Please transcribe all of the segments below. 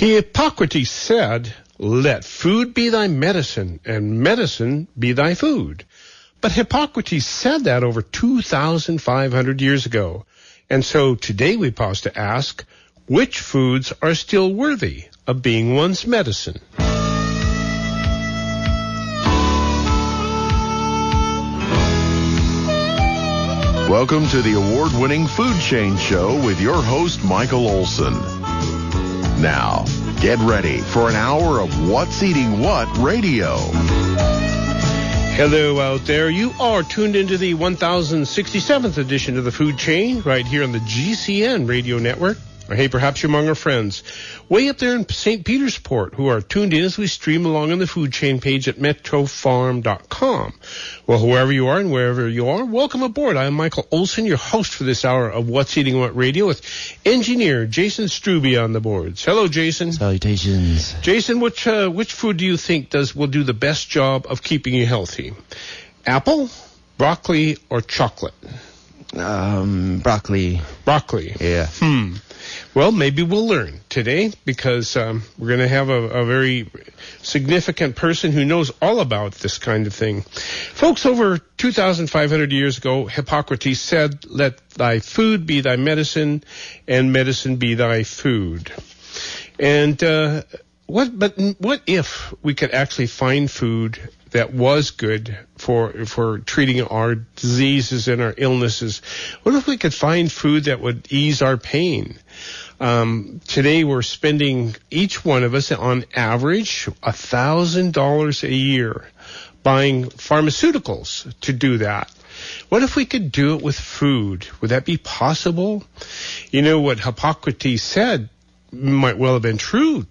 Hippocrates said, "Let food be thy medicine, and medicine be thy food." But Hippocrates said that over 2,500 years ago. And so today we pause to ask, which foods are still worthy of being one's medicine? Welcome to the award-winning Food Chain Show with your host, Michael Olson. Now, get ready for an hour of What's Eating What radio. Hello out there. You are tuned into the 1067th edition of the Food Chain right here on the GCN radio network. Or hey, perhaps you're among our friends way up there in St. Petersport who are tuned in as we stream along on the Food Chain page at metrofarm.com. Well, whoever you are and wherever you are, welcome aboard. I'm Michael Olson, your host for this hour of What's Eating What Radio with engineer Jason Strube on the boards. Hello, Jason. Salutations. Jason, which food do you think will do the best job of keeping you healthy? Apple, broccoli, or chocolate? Broccoli. Broccoli. Yeah. Well, maybe we'll learn today because we're going to have a very significant person who knows all about this kind of thing. Folks, over 2,500 years ago, Hippocrates said, "Let thy food be thy medicine, and medicine be thy food." And what if we could actually find food that was good for treating our diseases and our illnesses? What if we could find food that would ease our pain? Today we're spending, each one of us, on average, $1,000 a year buying pharmaceuticals to do that. What if we could do it with food? Would that be possible? You know, what Hippocrates said might well have been true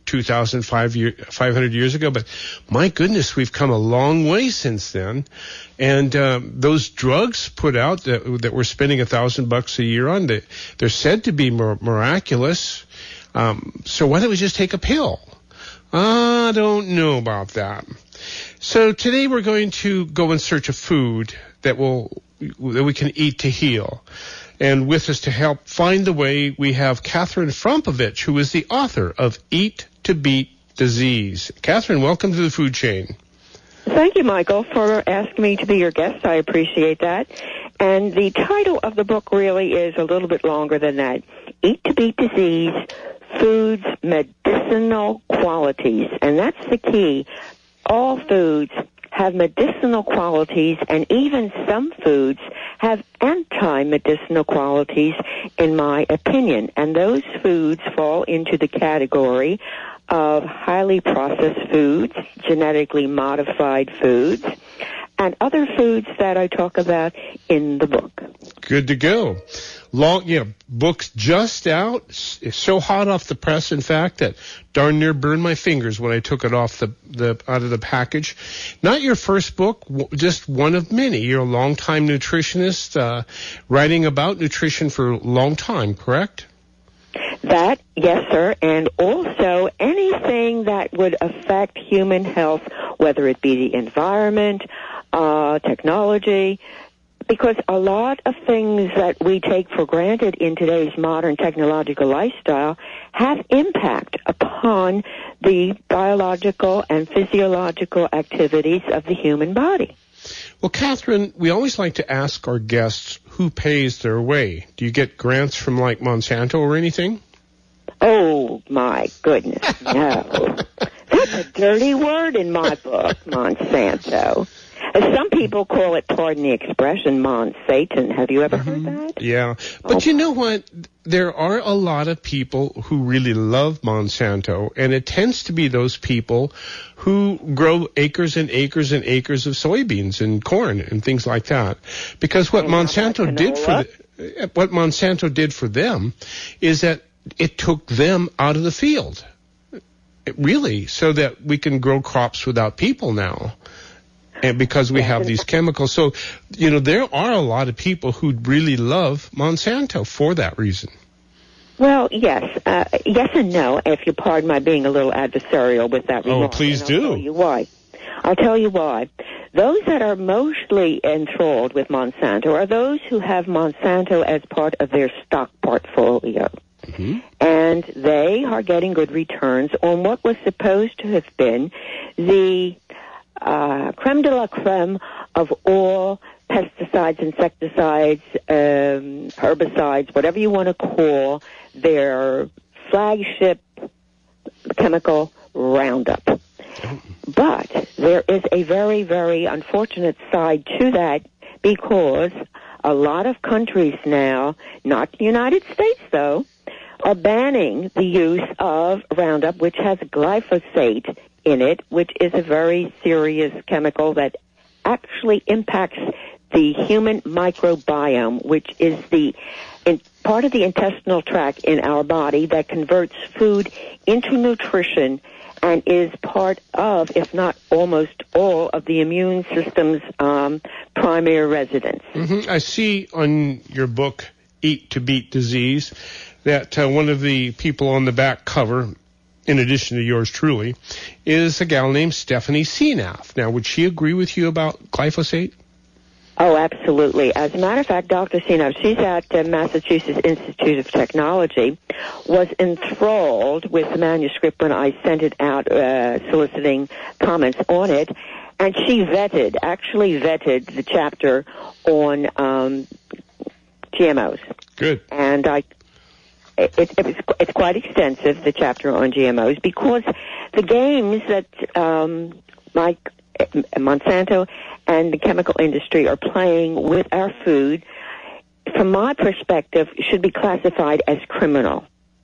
2,500 years ago, but my goodness, we've come a long way since then. And those drugs put out that we're spending $1,000 a year on, they're said to be miraculous. So why don't we just take a pill? I don't know about that. So today we're going to go in search of food that we can eat to heal. And with us to help find the way, we have Catherine Frompovich, who is the author of Eat to Beat Disease. Catherine, welcome to the Food Chain. Thank you, Michael, for asking me to be your guest. I appreciate that. And the title of the book really is a little bit longer than that. Eat to Beat Disease, Foods' Medicinal Qualities. And that's the key. All foods have medicinal qualities, and even some foods have anti-medicinal qualities, in my opinion. And those foods fall into the category of highly processed foods, genetically modified foods, and other foods that I talk about in the book. Good to go. Book's just out. It's so hot off the press, in fact, that darn near burned my fingers when I took it off out of the package. Not your first book, just one of many. You're a long-time nutritionist, writing about nutrition for a long time, correct? That, yes, sir, and also anything that would affect human health, whether it be the environment, technology, because a lot of things that we take for granted in today's modern technological lifestyle have impact upon the biological and physiological activities of the human body. Well, Catherine, we always like to ask our guests who pays their way. Do you get grants from, like, Monsanto or anything? Oh, my goodness, no. That's a dirty word in my book, Monsanto. Some people call it, pardon the expression, Monsatan. Have you ever heard that? Yeah. But you know what? There are a lot of people who really love Monsanto, and it tends to be those people who grow acres and acres and acres of soybeans and corn and things like that. Because what Monsanto did for them is that it took them out of the field. Really, so that we can grow crops without people now. And because we have these chemicals. So, there are a lot of people who really love Monsanto for that reason. Well, yes. Yes and no, if you pardon my being a little adversarial with that remark. Oh, please do. I'll tell you why. Those that are mostly enthralled with Monsanto are those who have Monsanto as part of their stock portfolio. and they are getting good returns on what was supposed to have been the creme de la creme of all pesticides, insecticides, herbicides, whatever you want to call their flagship chemical, Roundup. But there is a very, very unfortunate side to that, because a lot of countries now, not the United States though, are banning the use of Roundup, which has glyphosate in it, which is a very serious chemical that actually impacts the human microbiome, which is part of the intestinal tract in our body that converts food into nutrition and is part of, if not almost all, of the immune system's primary residence. I see on your book, Eat to Beat Disease, that one of the people on the back cover, in addition to yours truly, is a gal named Stephanie Senath. Now, would she agree with you about glyphosate? Oh, absolutely. As a matter of fact, Dr. Senath, she's at Massachusetts Institute of Technology, was enthralled with the manuscript when I sent it out soliciting comments on it, and she actually vetted the chapter on GMOs. Good. And it's quite extensive, the chapter on GMOs, because the games that like Monsanto and the chemical industry are playing with our food, from my perspective, should be classified as criminal.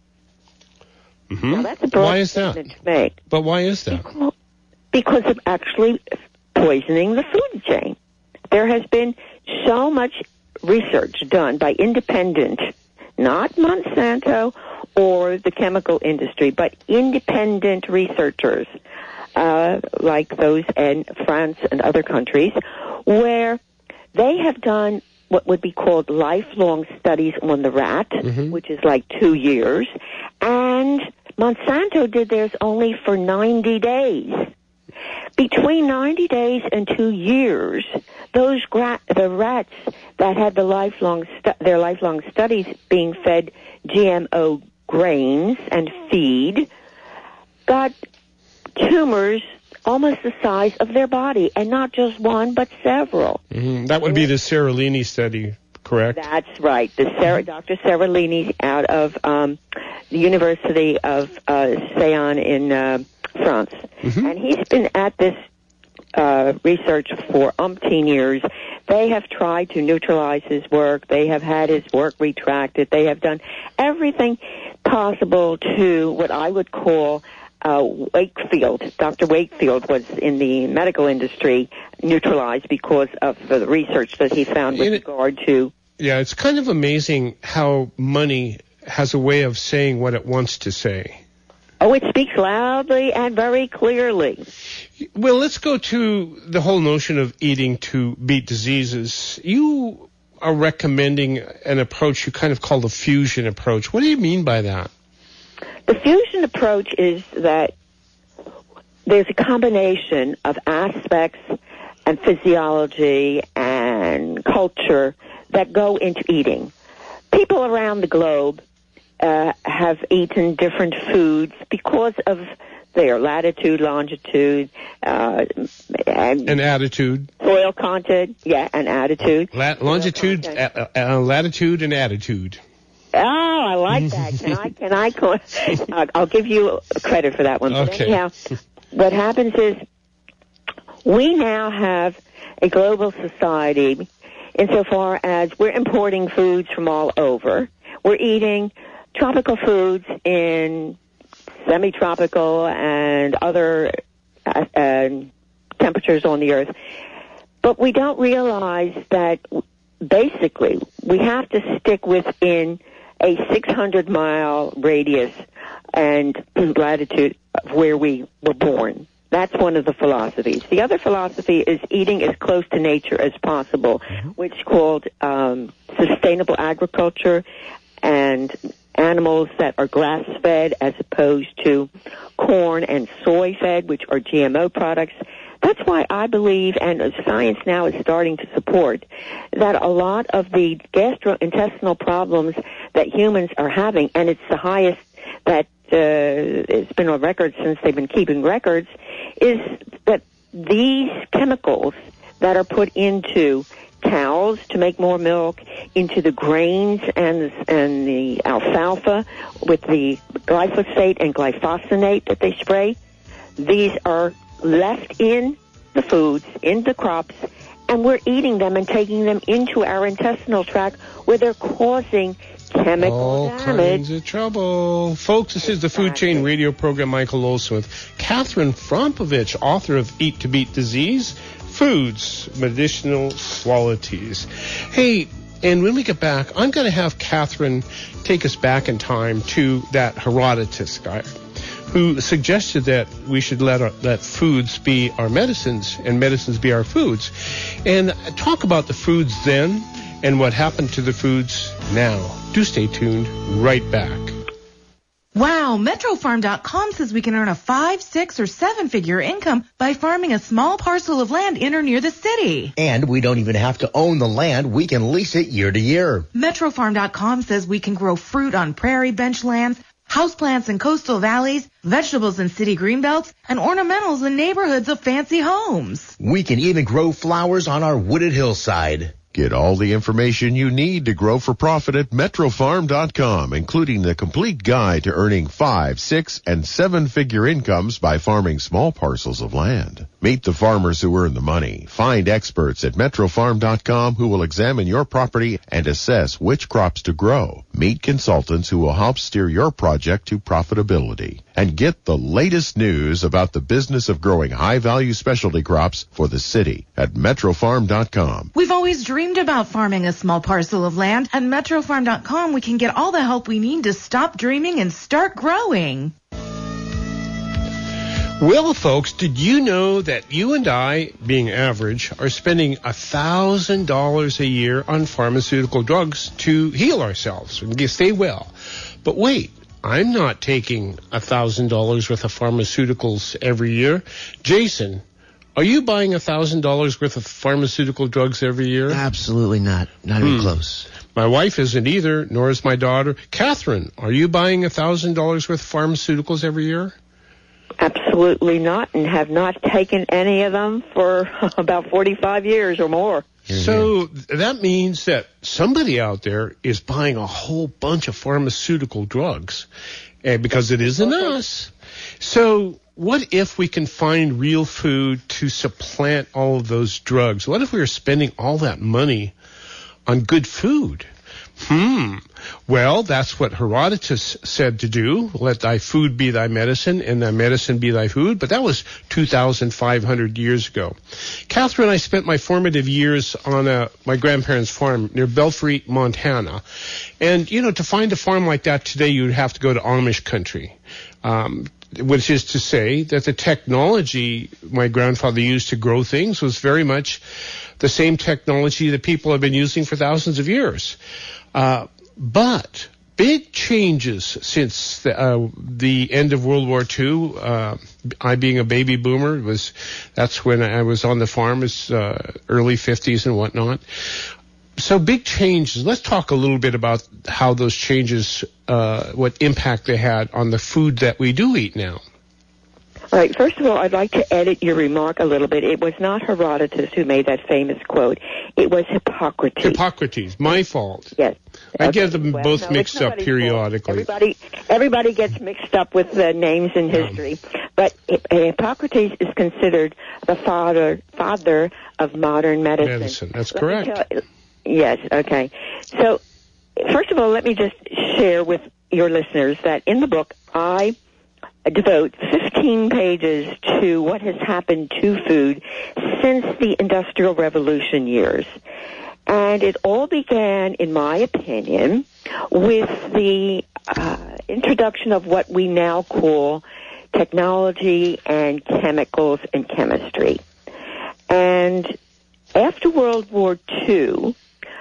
Now, that's a broad statement to make. But why is that? Because of actually poisoning the food chain. There has been so much research done by independent, not Monsanto or the chemical industry, but independent researchers, like those in France and other countries, where they have done what would be called lifelong studies on the rat, which is like 2 years, and Monsanto did theirs only for 90 days. Between 90 days and 2 years, the rats that had their lifelong studies being fed GMO grains and feed got tumors almost the size of their body, and not just one, but several. That would be the Seralini study, correct? That's right. Dr. Seralini out of the University of Sion in France. And he's been at this research for umpteen years. They have tried to neutralize his work. They have had his work retracted. They have done everything possible to what I would call Wakefield. Dr. Wakefield was in the medical industry neutralized because of the research that he found with regard to... Yeah, it's kind of amazing how money has a way of saying what it wants to say. Oh, it speaks loudly and very clearly. Well, let's go to the whole notion of eating to beat diseases. You are recommending an approach you kind of call the fusion approach. What do you mean by that? The fusion approach is that there's a combination of aspects and physiology and culture that go into eating. People around the globe have eaten different foods because of their latitude, longitude, and attitude. Soil content, and attitude. Longitude, latitude, and attitude. Oh, I like that. I'll give you credit for that one. Okay. But anyhow, what happens is we now have a global society insofar as we're importing foods from all over. We're eating tropical foods in semi-tropical and other temperatures on the earth. But we don't realize that basically we have to stick within a 600-mile radius and latitude of where we were born. That's one of the philosophies. The other philosophy is eating as close to nature as possible, which is called sustainable agriculture, and animals that are grass-fed as opposed to corn and soy-fed, which are GMO products. That's why I believe, and science now is starting to support, that a lot of the gastrointestinal problems that humans are having, and it's the highest that it's been on record since they've been keeping records, is that these chemicals that are put into cows to make more milk, into the grains and the alfalfa with the glyphosate and glyphosate that they spray, these are left in the foods, in the crops, and we're eating them and taking them into our intestinal tract where they're causing chemical all damage. kinds of trouble. Folks, this is the Food Chain Radio program. Michael Olson with Catherine Frompovich, author of Eat to Beat Disease, Foods, Medicinal Qualities. Hey, and when we get back, I'm going to have Catherine take us back in time to that Herodotus guy who suggested that we should let foods be our medicines and medicines be our foods, and talk about the foods then and what happened to the foods now. Do stay tuned. Right back. Wow, MetroFarm.com says we can earn a 5, 6, or 7-figure income by farming a small parcel of land in or near the city. And we don't even have to own the land. We can lease it year to year. MetroFarm.com says we can grow fruit on prairie bench lands, houseplants in coastal valleys, vegetables in city greenbelts, and ornamentals in neighborhoods of fancy homes. We can even grow flowers on our wooded hillside. Get all the information you need to grow for profit at MetroFarm.com, including the complete guide to earning 5, 6, and 7-figure incomes by farming small parcels of land. Meet the farmers who earn the money. Find experts at MetroFarm.com who will examine your property and assess which crops to grow. Meet consultants who will help steer your project to profitability. And get the latest news about the business of growing high-value specialty crops for the city at MetroFarm.com. We've always dreamed about farming a small parcel of land. At MetroFarm.com, we can get all the help we need to stop dreaming and start growing. Well, folks, did you know that you and I, being average, are spending $1,000 a year on pharmaceutical drugs to heal ourselves and stay well? But wait, I'm not taking $1,000 worth of pharmaceuticals every year. Jason, are you buying $1,000 worth of pharmaceutical drugs every year? Absolutely not. Not even close. My wife isn't either, nor is my daughter. Catherine, are you buying $1,000 worth of pharmaceuticals every year? Absolutely not, and have not taken any of them for about 45 years or more. So that means that somebody out there is buying a whole bunch of pharmaceutical drugs, because it isn't us. So what if we can find real food to supplant all of those drugs? What if we were spending all that money on good food? Well, that's what Herodotus said to do. Let thy food be thy medicine, and thy medicine be thy food. But that was 2,500 years ago. Catherine and I spent my formative years on my grandparents' farm near Belfry, Montana. And, to find a farm like that today, you'd have to go to Amish country. Which is to say that the technology my grandfather used to grow things was very much the same technology that people have been using for thousands of years. But big changes since the end of World War II. I, being a baby boomer, that's when I was on the farm, early 50s and whatnot. So big changes. Let's talk a little bit about how those changes, what impact they had on the food that we do eat now. All right, first of all, I'd like to edit your remark a little bit. It was not Herodotus who made that famous quote. It was Hippocrates. Hippocrates, my fault. Yes. I get them both mixed up periodically. Everybody gets mixed up with the names in history. But Hippocrates is considered the father of modern medicine. That's correct. Yes, okay. So, first of all, let me just share with your listeners that in the book, I devote 15 pages to what has happened to food since the Industrial Revolution years. And it all began, in my opinion, with the introduction of what we now call technology and chemicals and chemistry. And after World War II,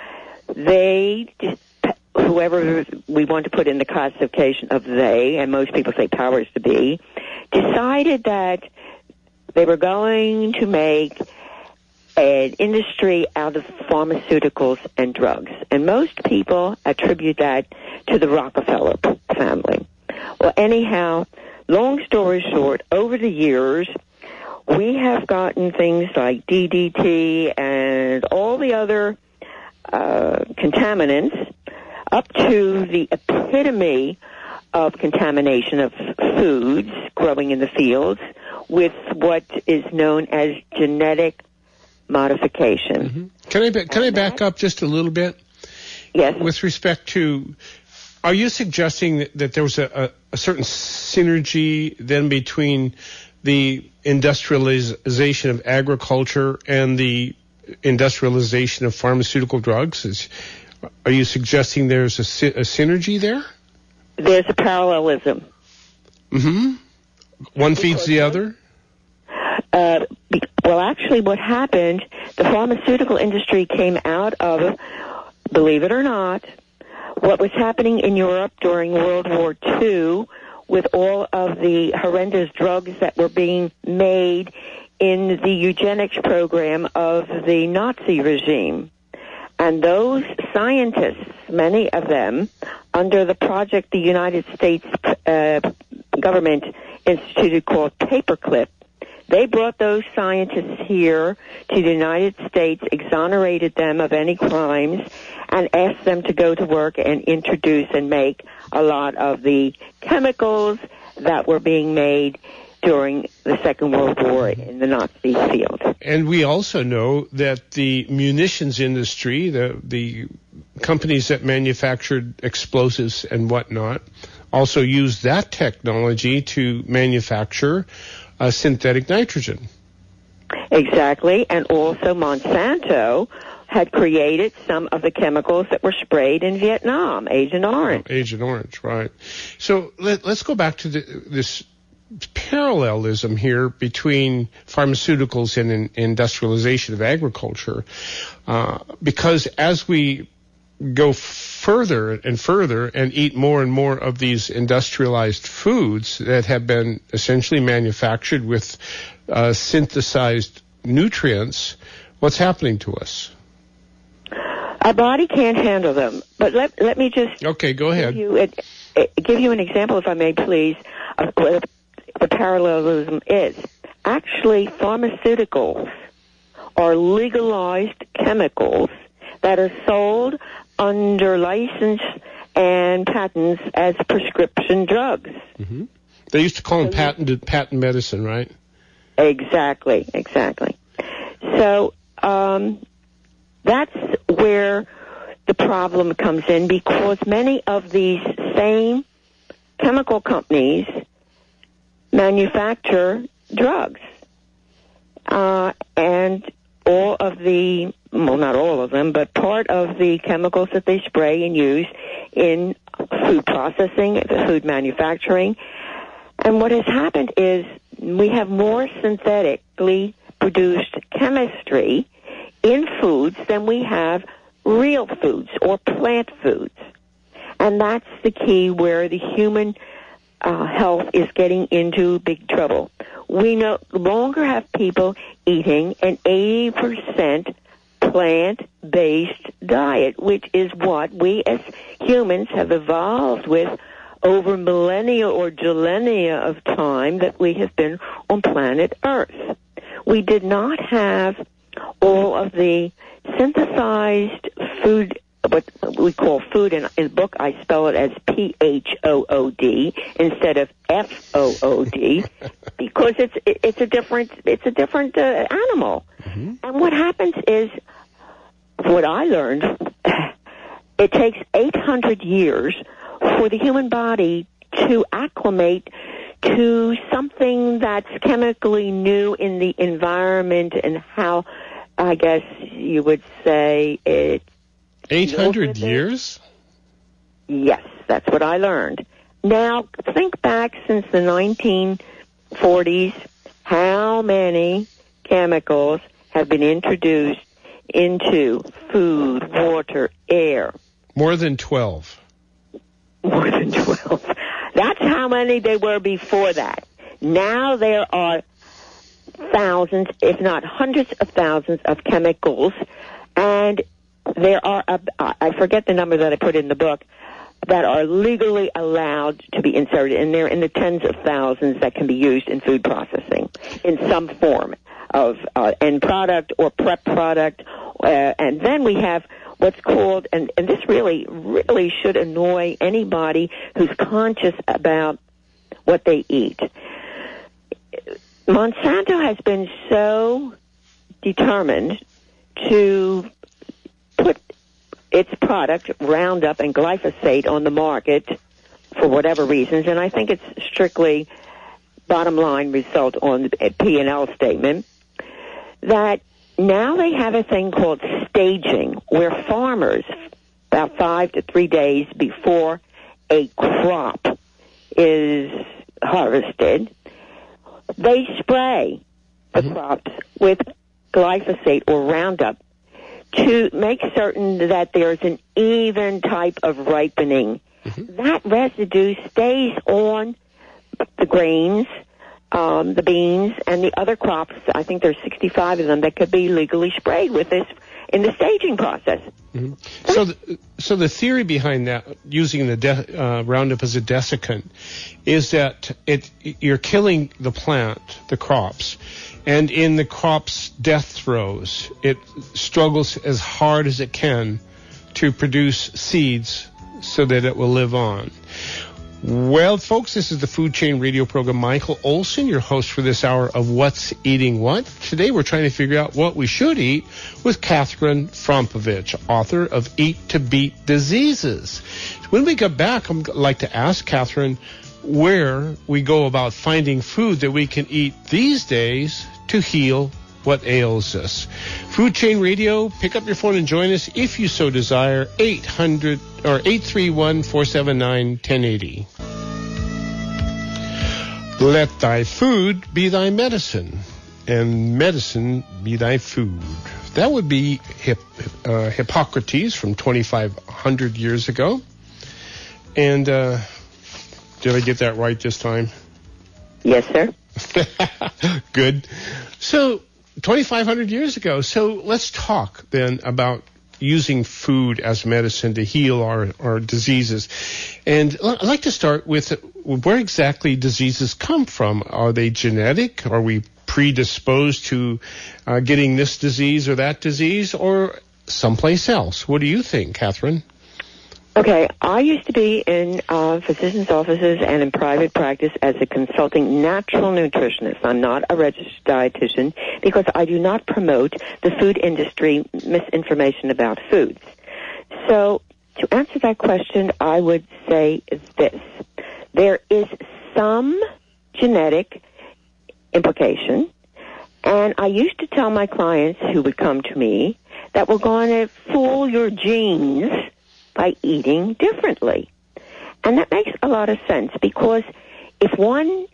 whoever we want to put in the classification of they, and most people say powers to be, decided that they were going to make an industry out of pharmaceuticals and drugs. And most people attribute that to the Rockefeller family. Well, anyhow, long story short, over the years, we have gotten things like DDT and all the other contaminants up to the epitome of contamination of foods growing in the fields with what is known as genetic modification. Mm-hmm. Can I back up just a little bit? Yes. With respect to, are you suggesting that there was a certain synergy then between the industrialization of agriculture and the industrialization of pharmaceutical drugs? Are you suggesting there's a synergy there? There's a parallelism. Mm-hmm. One feeds the other? Well, actually, what happened, the pharmaceutical industry came out of, believe it or not, what was happening in Europe during World War II with all of the horrendous drugs that were being made in the eugenics program of the Nazi regime. And those scientists, many of them, under the project the United States government instituted called Paperclip, they brought those scientists here to the United States, exonerated them of any crimes, and asked them to go to work and introduce and make a lot of the chemicals that were being made during the Second World War in the Nazi field. And we also know that the munitions industry, the companies that manufactured explosives and whatnot, also used that technology to manufacture synthetic nitrogen. Exactly, and also Monsanto had created some of the chemicals that were sprayed in Vietnam, Agent Orange. Agent Orange, right. So let's go back to this parallelism here between pharmaceuticals and industrialization of agriculture, because as we go further and further and eat more and more of these industrialized foods that have been essentially manufactured with synthesized nutrients, what's happening to us? Our body can't handle them. But let me just go ahead. Give you an example, if I may, please, of what the parallelism is. Actually, pharmaceuticals are legalized chemicals that are sold under license and patents as prescription drugs. Mm-hmm. They used to call them patent medicine, right? Exactly. So that's where the problem comes in, because many of these same chemical companies manufacture drugs. And all of the, well, not all of them, but part of the chemicals that they spray and use in food processing, food manufacturing. And what has happened is we have more synthetically produced chemistry in foods than we have real foods or plant foods. And that's the key where the human health is getting into big trouble. We no longer have people eating an 80% plant-based diet, which is what we as humans have evolved with over millennia or millennia of time that we have been on planet Earth. We did not have all of the synthesized food, what we call food. In the book, I spell it as PHOOD instead of FOOD because it's a different animal. Mm-hmm. And what happens is, what I learned, it takes 800 years for the human body to acclimate to something that's chemically new in the environment and how, I guess you would say, it 800 years? Yes, that's what I learned. Now, think back since the 1940s, how many chemicals have been introduced into food, water, air? More than 12. More than 12. That's how many there were before that. Now there are thousands, if not hundreds of thousands of chemicals, and there are, I forget the number that I put in the book, that are legally allowed to be inserted, and they're in the tens of thousands that can be used in food processing in some form of end product or prep product. And then we have what's called, and this really should annoy anybody who's conscious about what they eat. Monsanto has been so determined to put its product, Roundup and glyphosate, on the market for whatever reasons, and I think it's strictly bottom line result on the P&L statement, that now they have a thing called staging, where farmers, about 5 to 3 days before a crop is harvested, they spray the crops with glyphosate or Roundup to make certain that there's an even type of ripening. That residue stays on the grains, the beans, and the other crops. I think there's 65 of them that could be legally sprayed with this in the staging process. So the theory behind that, using the Roundup as a desiccant, is that you're killing the plant, the crops, and in the crop's death throes, it struggles as hard as it can to produce seeds so that it will live on. Well, folks, this is the Food Chain Radio program. Michael Olson, your host for this hour of What's Eating What. Today we're trying to figure out what we should eat with Catherine Frompovich, author of Eat to Beat Diseases. When we get back, I'd like to ask Catherine where we go about finding food that we can eat these days to heal what ails us. Food Chain Radio, pick up your phone and join us if you so desire. 831-479-1080. Let thy food be thy medicine, and medicine be thy food. That would be Hippocrates from 2,500 years ago. And did I get that right this time? Yes, sir. Good. So 2,500 years ago. So let's talk then about using food as medicine to heal our diseases. And I'd like to start with where exactly diseases come from. Are they genetic? Are we predisposed to getting this disease or that disease, or someplace else? What do you think, Catherine? Okay, I used to be in physicians' offices and in private practice as a consulting natural nutritionist. I'm not a registered dietitian because I do not promote the food industry misinformation about foods. So to answer that question, I would say this. There is some genetic implication, and I used to tell my clients who would come to me that we're going to fool your genes by eating differently. And that makes a lot of sense, because if one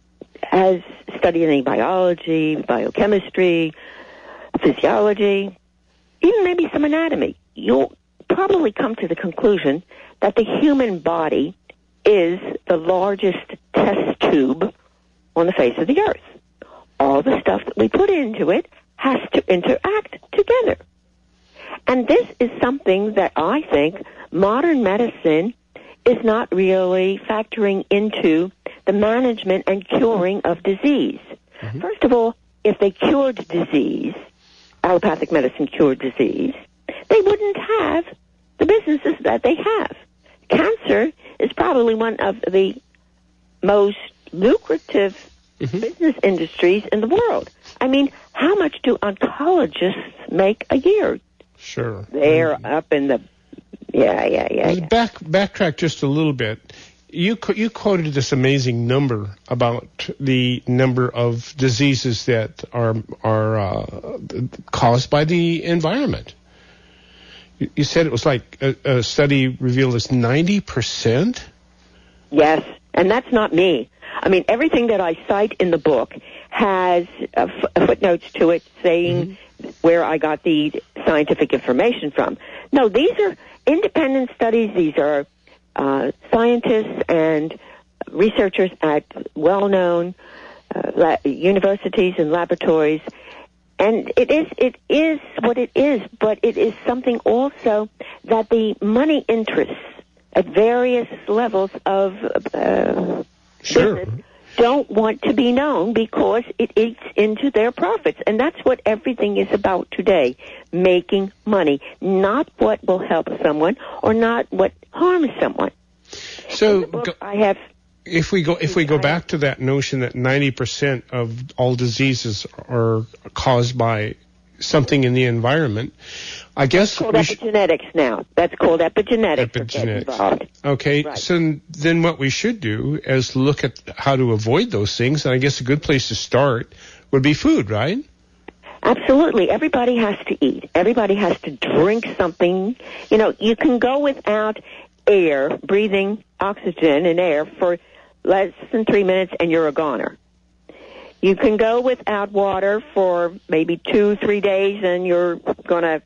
has studied any biology, biochemistry, physiology, even maybe some anatomy, you'll probably come to the conclusion that the human body is the largest test tube on the face of the earth. All the stuff that we put into it has to interact together. And this is something that I think modern medicine is not really factoring into the management and curing of disease. First of all, if they cured disease, allopathic medicine cured disease, they wouldn't have the businesses that they have. Cancer is probably one of the most lucrative business industries in the world. I mean, how much do oncologists make a year? Sure. They're up in the... Yeah. Backtrack just a little bit. You quoted this amazing number about the number of diseases that are caused by the environment. You said it was like a study revealed it's 90%? Yes, and that's not me. I mean, everything that I cite in the book has footnotes to it saying where I got the scientific information from. No, these are independent studies. These are scientists and researchers at well-known universities and laboratories. And it is what it is, but it is something also that the money interests at various levels of Sure. business don't want to be known because it eats into their profits. And that's what everything is about today, making money, not what will help someone or not what harms someone. So if we go back to that notion that 90% of all diseases are caused by something in the environment, I guess it's called epigenetics now. That's called epigenetics. Epigenetics. Okay, right. So then what we should do is look at how to avoid those things, and I guess a good place to start would be food, right? Absolutely. Everybody has to eat. Everybody has to drink something. You know, you can go without air, breathing oxygen and air for less than 3 minutes and you're a goner. You can go without water for maybe 2-3 days and you're going to,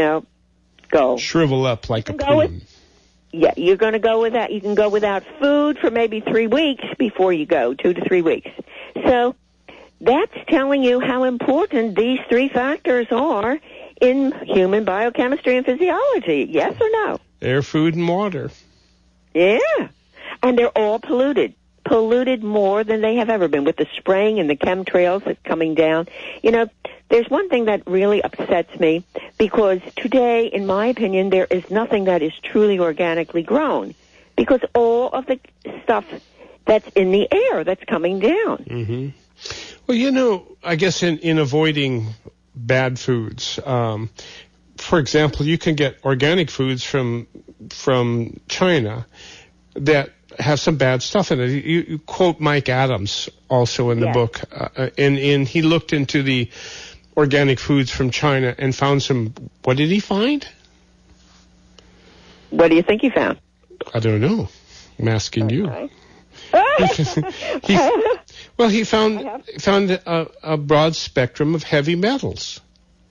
go. Shrivel up like a prune. You're going to go without, you can go without food for maybe 3 weeks before you go, 2 to 3 weeks. So that's telling you how important these 3 factors are in human biochemistry and physiology. Yes or no? Air, food, and water. Yeah. And they're all polluted more than they have ever been with the spraying and the chemtrails that's coming down. You know, there's one thing that really upsets me because today, in my opinion, there is nothing that is truly organically grown because all of the stuff that's in the air that's coming down. Mm-hmm. Well, I guess in avoiding bad foods, for example, you can get organic foods from China that have some bad stuff in it. You quote Mike Adams also in the book, and he looked into the organic foods from China and found some. What did he find? What do you think he found? I don't know. I'm asking you. He found a broad spectrum of heavy metals.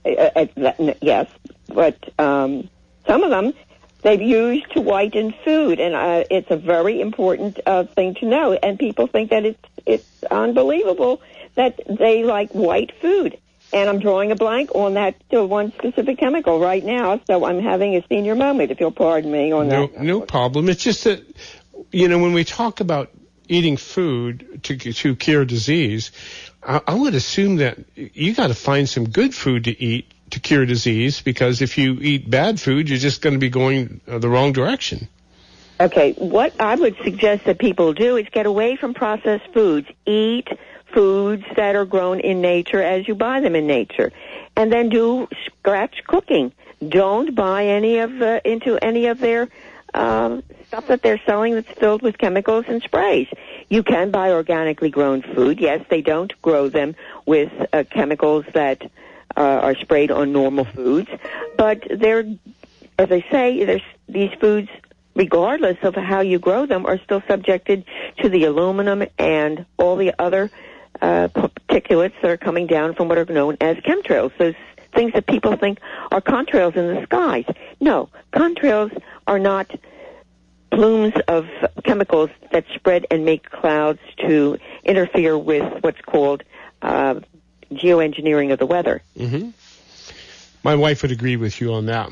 Yes, but some of them they've used to whiten food, and it's a very important thing to know. And people think that it's unbelievable that they like white food. And I'm drawing a blank on that one specific chemical right now, so I'm having a senior moment, if you'll pardon me on that. No problem. It's just that, when we talk about eating food to cure disease, I would assume that you got to find some good food to eat to cure disease, because if you eat bad food, you're just going to be going the wrong direction. Okay, what I would suggest that people do is get away from processed foods. Eat foods that are grown in nature as you buy them in nature. And then do scratch cooking. Don't buy into any of their stuff that they're selling that's filled with chemicals and sprays. You can buy organically grown food. Yes, they don't grow them with chemicals that are sprayed on normal foods. But they're, as I say, these foods, regardless of how you grow them, are still subjected to the aluminum and all the other particulates that are coming down from what are known as chemtrails. Those things that people think are contrails in the skies. No, contrails are not plumes of chemicals that spread and make clouds to interfere with what's called geoengineering of the weather. Mm-hmm. My wife would agree with you on that.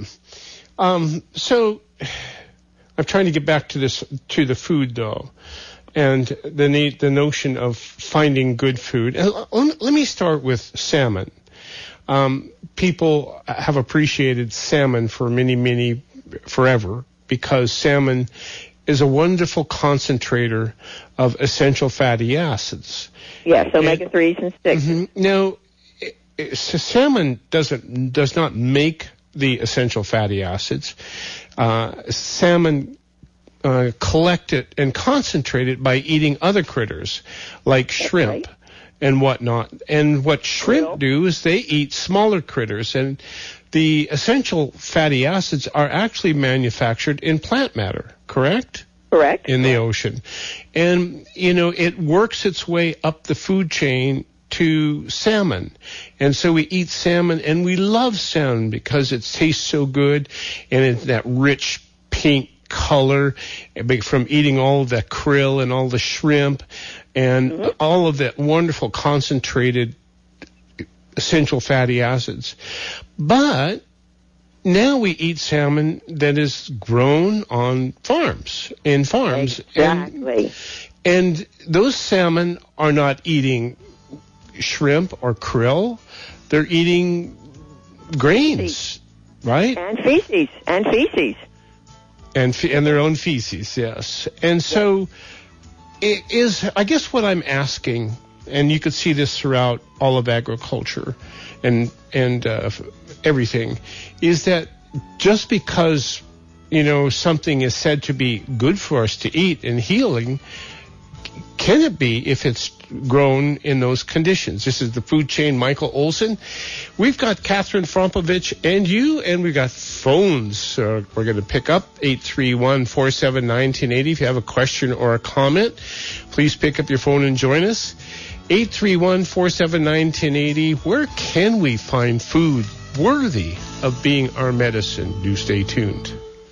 So I'm trying to get back to the food, though, and the notion of finding good food. And let me start with salmon. People have appreciated salmon for forever, because salmon is a wonderful concentrator of essential fatty acids. Yes, omega-3s and 6. Mm-hmm. Now, salmon does not make the essential fatty acids. Salmon collect it and concentrate it by eating other critters like shrimp and whatnot. And what shrimp do is they eat smaller critters, and the essential fatty acids are actually manufactured in plant matter, correct? Correct. In the ocean. And, it works its way up the food chain to salmon. And so we eat salmon, and we love salmon because it tastes so good, and it's that rich pink color from eating all of that krill and all the shrimp and all of that wonderful concentrated essential fatty acids. But now we eat salmon that is grown on farms, in farms. Exactly. And those salmon are not eating shrimp or krill. They're eating grains, right? And feces. And their own feces, yes. And so it is, I guess what I'm asking, and you could see this throughout all of agriculture and everything, is that just because, something is said to be good for us to eat and healing, can it be if it's grown in those conditions? This is the Food Chain, Michael Olson. We've got Catherine Frompovich and you, and we've got phones. We're going to pick up 831-479-1080. If you have a question or a comment, please pick up your phone and join us. 831-479-1080. Where can we find food worthy of being our medicine? Do stay tuned.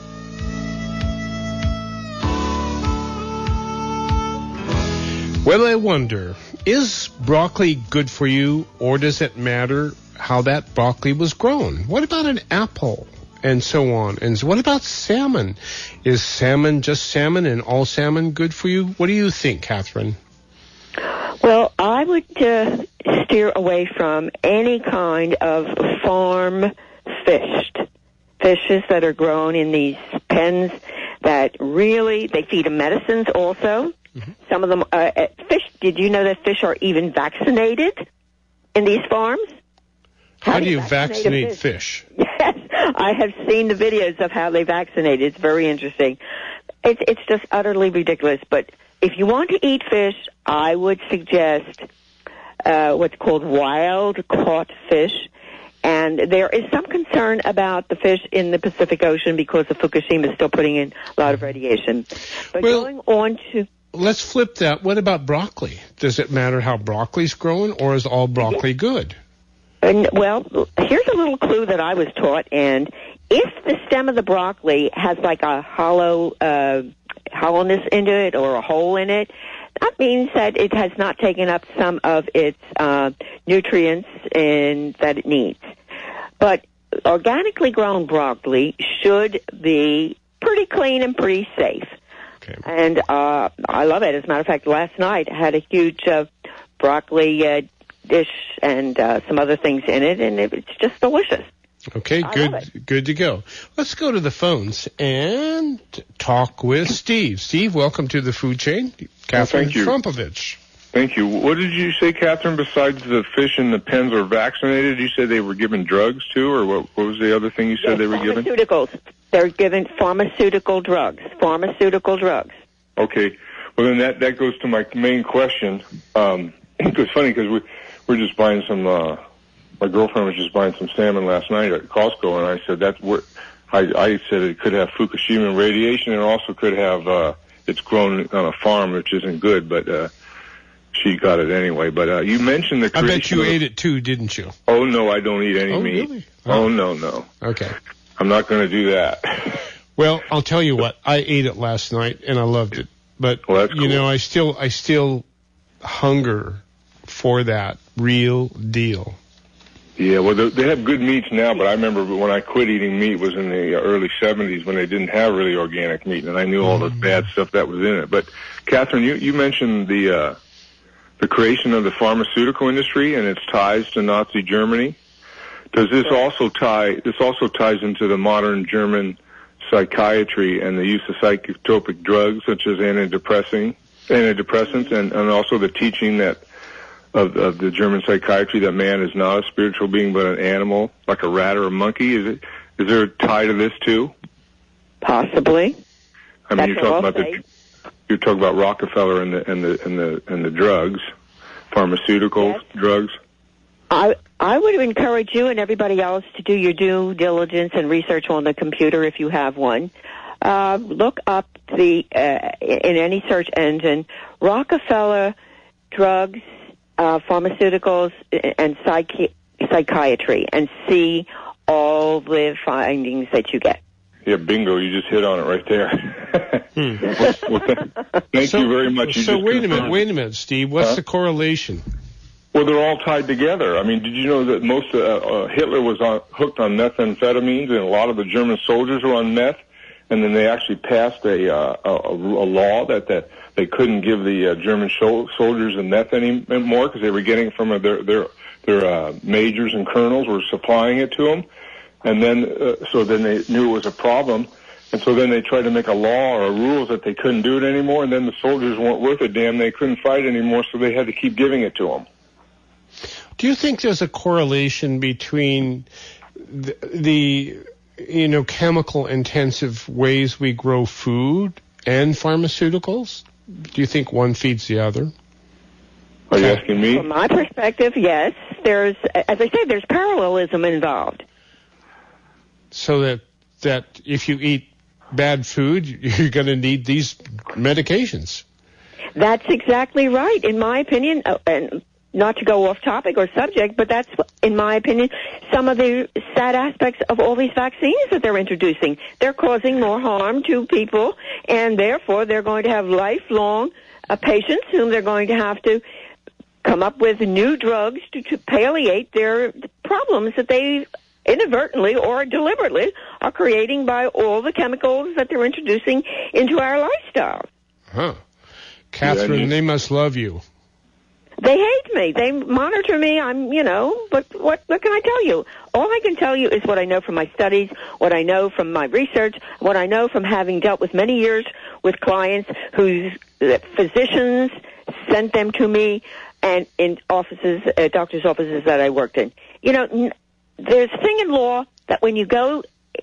Well, I wonder, is broccoli good for you, or does it matter how that broccoli was grown? What about an apple, and so on? And what about salmon? Is salmon just salmon and all salmon good for you? What do you think, Catherine? Well, I would steer away from any kind of farm fishes that are grown in these pens that really, they feed them medicines also. Mm-hmm. Some of them, fish, did you know that fish are even vaccinated in these farms? How do you vaccinate fish? Yes, I have seen the videos of how they vaccinate. It's very interesting. It's just utterly ridiculous. But if you want to eat fish, I would suggest what's called wild-caught fish. And there is some concern about the fish in the Pacific Ocean because of Fukushima is still putting in a lot of radiation. But going on to... Let's flip that. What about broccoli? Does it matter how broccoli's grown, or is all broccoli good? Well, here's a little clue that I was taught. And if the stem of the broccoli has like a hollowness into it or a hole in it, that means that it has not taken up some of its nutrients that it needs. But organically grown broccoli should be pretty clean and pretty safe. Okay. And I love it. As a matter of fact, last night I had a huge broccoli dish and some other things in it, and it's just delicious. Okay, good to go. Let's go to the phones and talk with Steve. Steve, welcome to the Food Chain. Catherine Frompovich. Thank you. What did you say, Catherine, besides the fish in the pens are vaccinated? You said they were given drugs, too, or what was the other thing you said they were given? Pharmaceuticals. They're given pharmaceutical drugs. Okay. Well, then that goes to my main question. It's funny because we're just buying some... my girlfriend was just buying some salmon last night at Costco, and I said I said it could have Fukushima radiation, and also could have it's grown on a farm, which isn't good, but she got it anyway. But you mentioned the creation. I bet you ate it too, didn't you? Oh no, I don't eat any meat. Really? Oh no. Okay. I'm not going to do that. Well, I'll tell you what. I ate it last night and I loved it, but that's you cool. know, I still hunger for that real deal. Yeah, well, they have good meats now, but I remember when I quit eating meat was in the early 70s when they didn't have really organic meat, and I knew all the bad stuff that was in it. But, Catherine, you mentioned the creation of the pharmaceutical industry and its ties to Nazi Germany. Does this also ties into the modern German psychiatry and the use of psychotropic drugs such as antidepressants and also the teaching that of the German psychiatry that man is not a spiritual being but an animal, like a rat or a monkey? Is there a tie to this too? Possibly. I mean, you're talking about Rockefeller and the drugs, pharmaceutical drugs. I would encourage you and everybody else to do your due diligence and research on the computer if you have one. Look up in any search engine, Rockefeller drugs, pharmaceuticals, and psychiatry, and see all the findings that you get. Yeah, bingo, you just hit on it right there. Thank you very much. So wait a minute, Steve. What's the correlation? Well, they're all tied together. I mean, did you know that most Hitler was hooked on methamphetamines, and a lot of the German soldiers were on meth? And then they actually passed a law that they couldn't give the German soldiers the meth anymore because they were getting it from their majors and colonels were supplying it to them. And then so then they knew it was a problem. And so then they tried to make a law or rules that they couldn't do it anymore. And then the soldiers weren't worth a damn. They couldn't fight anymore, so they had to keep giving it to them. Do you think there's a correlation between the chemical intensive ways we grow food and pharmaceuticals? Do you think one feeds the other? Are you asking me? From my perspective, yes. There's, as I say, there's parallelism involved. So that if you eat bad food, you're going to need these medications. That's exactly right, in my opinion. And not to go off topic or subject, but that's, in my opinion, some of the sad aspects of all these vaccines that they're introducing. They're causing more harm to people, and therefore they're going to have lifelong patients whom they're going to have to come up with new drugs to palliate their problems that they inadvertently or deliberately are creating by all the chemicals that they're introducing into our lifestyle. Huh. Catherine, they must love you. They hate me. They monitor me. But what can I tell you? All I can tell you is what I know from my studies, what I know from my research, what I know from having dealt with many years with clients whose physicians sent them to me and in offices, doctors' offices that I worked in. There's a thing in law that when you go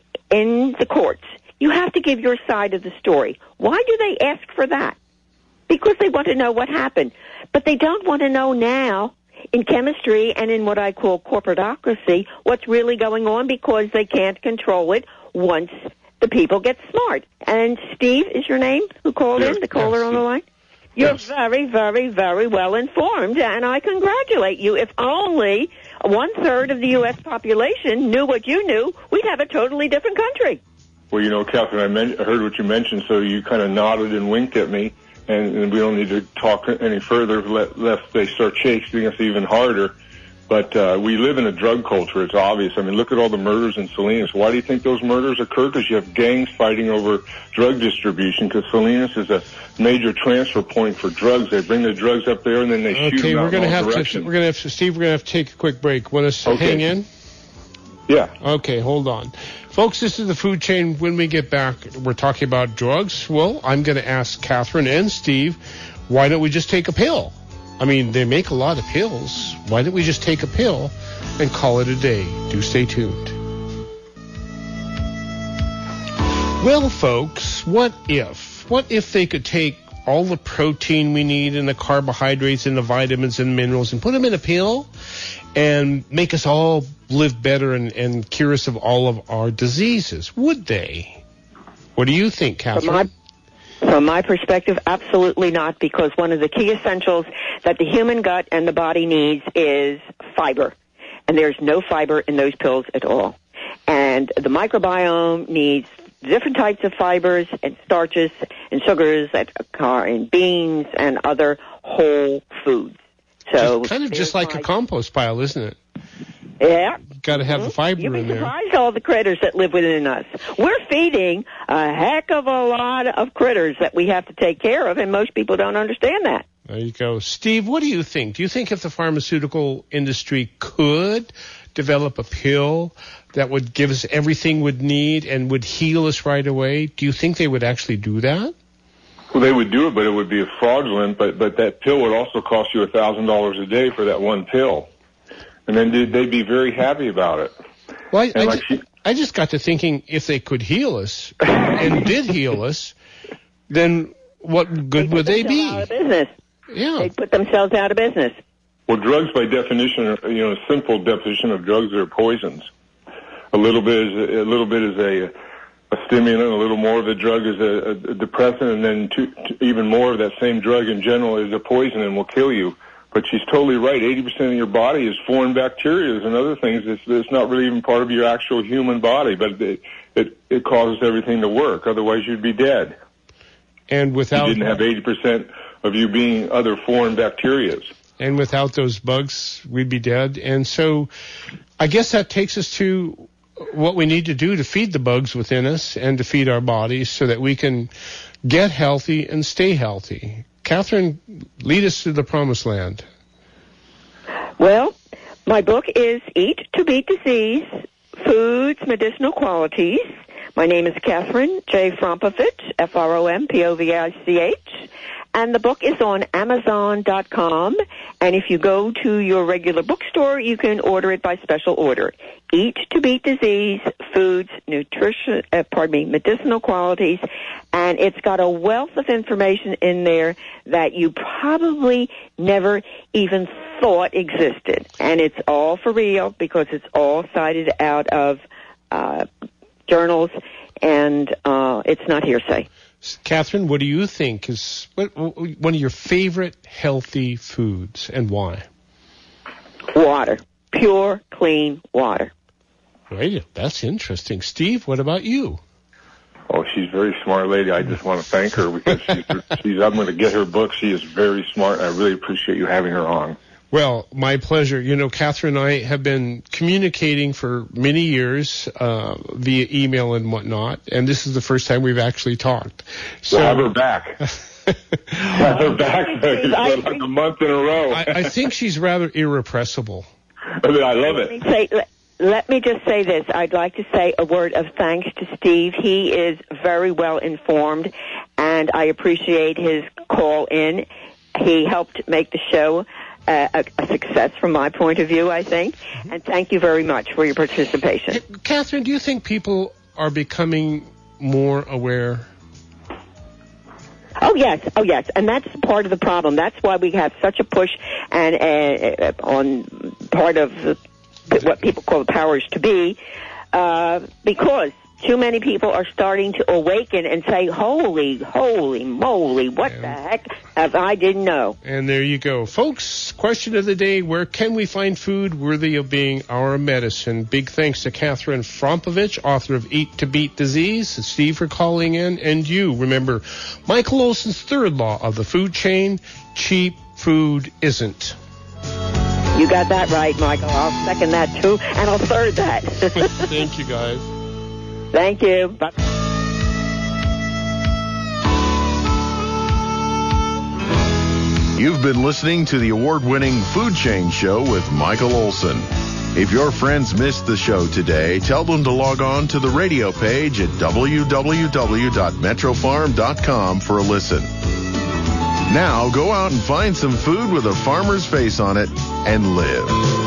in the courts, you have to give your side of the story. Why do they ask for that? Because they want to know what happened. But they don't want to know now, in chemistry and in what I call corporatocracy, what's really going on because they can't control it once the people get smart. And Steve is your name who called in, the caller on the line? You're very, very, very well informed, and I congratulate you. If only 1/3 of the U.S. population knew what you knew, we'd have a totally different country. Well, Catherine, I heard what you mentioned, so you kind of nodded and winked at me. And we don't need to talk any further lest they start chasing us even harder. But we live in a drug culture. It's obvious. I mean, look at all the murders in Salinas. Why do you think those murders occur? Because you have gangs fighting over drug distribution. Because Salinas is a major transfer point for drugs. They bring the drugs up there and then they shoot them out in all directions. Steve, we're going to have to take a quick break. Want us to hang in? Yeah. Okay, hold on. Folks, this is the Food Chain. When we get back, we're talking about drugs. Well, I'm going to ask Catherine and Steve, why don't we just take a pill? I mean, they make a lot of pills. Why don't we just take a pill and call it a day? Do stay tuned. Well, folks, what if they could take all the protein we need and the carbohydrates and the vitamins and minerals and put them in a pill and make us all live better and cure us of all of our diseases? Would they? What do you think, Catherine? From my perspective, absolutely not, because one of the key essentials that the human gut and the body needs is fiber. And there's no fiber in those pills at all. And the microbiome needs different types of fibers and starches and sugars that are in beans and other whole foods. So just like a compost pile, isn't it? Yeah. Got to have the fiber in there. You'd be surprised all the critters that live within us. We're feeding a heck of a lot of critters that we have to take care of, and most people don't understand that. There you go. Steve, what do you think? Do you think if the pharmaceutical industry could develop a pill that would give us everything we'd need and would heal us right away, do you think they would actually do that? Well, they would do it, but it would be fraudulent. But that pill would also cost you $1,000 a day for that one pill. And then they'd be very happy about it. Well, I just got to thinking, if they could heal us and did heal us, then what good would they be? Out of business. Yeah. They'd put themselves out of business. Well, drugs by definition are, a simple definition of drugs are poisons. A little bit is a stimulant, a little more of the drug is a depressant, and then even more of that same drug in general is a poison and will kill you. But she's totally right. 80% of your body is foreign bacteria and other things. It's not really even part of your actual human body, but it causes everything to work. Otherwise, you'd be dead. And without you didn't have 80% of you being other foreign bacterias. And without those bugs, we'd be dead. And so I guess that takes us to what we need to do to feed the bugs within us and to feed our bodies so that we can get healthy and stay healthy. Catherine, lead us to the promised land. Well, my book is Eat to Beat Disease, Foods, Medicinal Qualities. My name is Catherine J. Frompovich, Frompovich, and the book is on Amazon.com, and if you go to your regular bookstore, you can order it by special order. Eat to Beat Disease, Foods, Medicinal Qualities, and it's got a wealth of information in there that you probably never even thought existed. And it's all for real because it's all cited out of journals, and it's not hearsay. Catherine, what do you think is one of your favorite healthy foods, and why? Water. Pure, clean water. Right, that's interesting. Steve, what about you? Oh, she's a very smart lady. I just want to thank her because I'm going to get her book. She is very smart, and I really appreciate you having her on. Well, my pleasure. You know, Catherine and I have been communicating for many years via email and whatnot, and this is the first time we've actually talked. So we'll have her back. Have her back like a month in a row. I think she's rather irrepressible. I love it. Let me just say this. I'd like to say a word of thanks to Steve. He is very well informed, and I appreciate his call in. He helped make the show a success from my point of view, I think. And thank you very much for your participation. Hey, Catherine, do you think people are becoming more aware? Oh, yes. And that's part of the problem. That's why we have such a push and on part of what people call the powers to be, because too many people are starting to awaken and say, holy moly, what the heck have I didn't know? And there you go. Folks, question of the day, where can we find food worthy of being our medicine? Big thanks to Catherine Frompovich, author of Eat to Beat Disease, and Steve for calling in, and you. Remember, Michael Olson's third law of the food chain, cheap food isn't. You got that right, Michael. I'll second that, too, and I'll third that. Thank you, guys. Thank you. Bye. You've been listening to the award-winning Food Chain Show with Michael Olson. If your friends missed the show today, tell them to log on to the radio page at www.metrofarm.com for a listen. Now go out and find some food with a farmer's face on it and live.